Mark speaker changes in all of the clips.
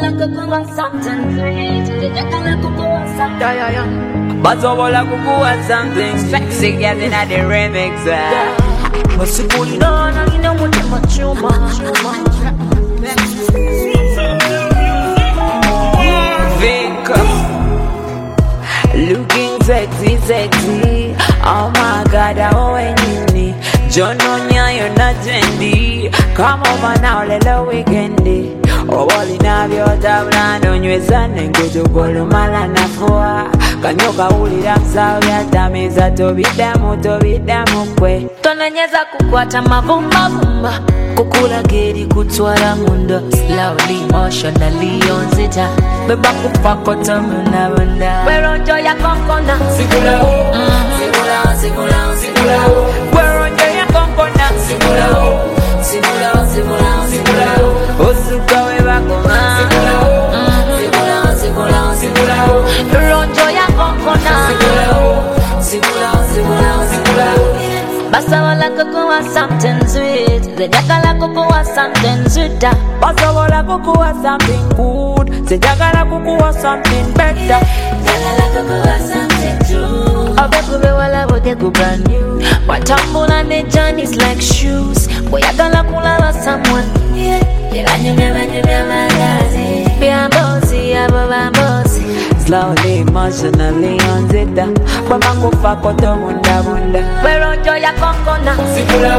Speaker 1: something sweet.
Speaker 2: But I want something sexy, girl, in the remix.
Speaker 1: What's it going on? I know what you're much.
Speaker 2: Looking sexy. Oh my God, how when you John Onya, you're not trendy. Come over now, let the weekend. Oh, all in have your tabla, don't you son and go to Bolumala Nafua. Can you go hold it up, so we are damaged to be them, way.
Speaker 1: Tonanyeza kukwata mavumba kukula geri kutwala munda slowly emotionally on zita beba kupakota munda weronjo ya konkona
Speaker 2: Sikula weronjo ya konkona Sikula osuka weba koma Sikula
Speaker 1: weronjo ya konkona
Speaker 2: Sikula
Speaker 1: Basa wala kukuwa something sweet. Sejagala kukuwa something sweet.
Speaker 2: Basa wala kukuwa something good. Sejagala kukuwa something better.
Speaker 1: Sejagala kukuwa something true. Obekube wala bote ku brand new. Watambula ne journeys like shoes. Boyagala kulala someone. Ila nyumya magazi. Bambosi, bambosi.
Speaker 2: Slowly, emotionally on zeta. Kwa makufa koto munda.
Speaker 1: Weronjo ya konkona
Speaker 2: Sikula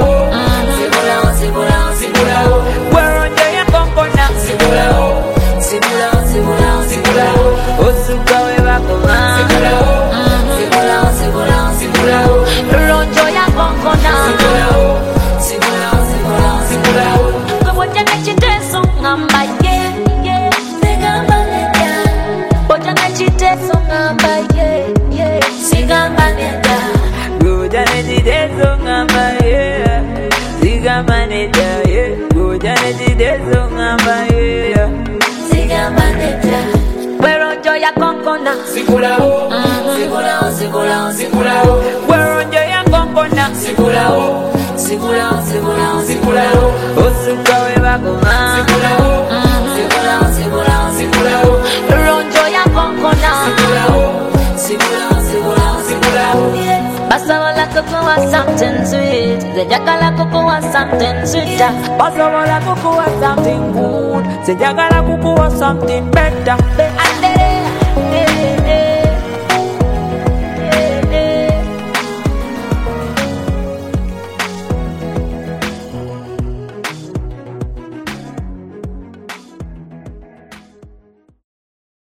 Speaker 2: weronjo ya konkona Sikula osuka weba koma Sikula
Speaker 1: weronjo ya konkona
Speaker 2: Sikula
Speaker 1: Boja na chiteso ngamba yeah Sigamba neta Boja na chiteso ngamba yeah Sigamba neta
Speaker 2: Goja nejidezo ngamba yeah Sigamba neta yeah Goja nejidezo ngamba yeah
Speaker 1: Sigamba neta Weronjo ya konkona
Speaker 2: Sikula weronjo ya konkona Sikula osuka weba koma Sikula
Speaker 1: weronjo ya konkona Basa wala kukuwa something sweet. Sejagala kukuwa something sweet.
Speaker 2: Basa wala kukuwa something good. Sejagala kukuwa something better.
Speaker 1: Andere